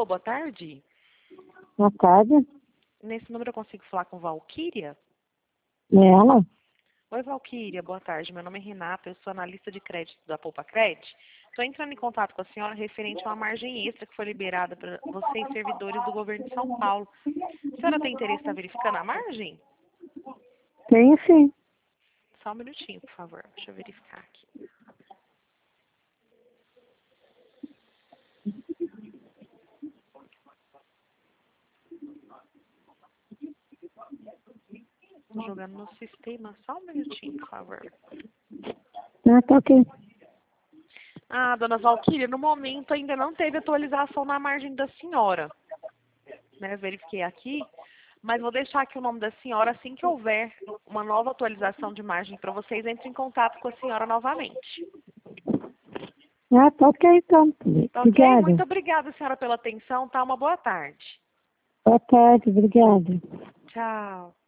Alô, boa tarde. Boa tarde. Nesse número eu consigo falar com Valquíria? É ela? Oi, Valquíria, boa tarde. Meu nome é Renata, eu sou analista de crédito da Poupa Cred. Estou entrando em contato com a senhora referente a uma margem extra que foi liberada para vocês, servidores do governo de São Paulo. A senhora tem interesse em estar verificando a margem? Tenho sim. Só um minutinho, por favor. Deixa eu verificar aqui. Estou jogando no sistema. Só um minutinho, por favor. Ah, tá ok. Ah, dona Valquíria, no momento ainda não teve atualização na margem da senhora. Né, verifiquei aqui, mas vou deixar aqui o nome da senhora. Assim que houver uma nova atualização de margem para vocês, entre em contato com a senhora novamente. Ah, tá ok então. Ok? Muito Obrigada. obrigada, senhora, pela atenção. Tá? Uma boa tarde. Boa tarde, obrigada. Tchau.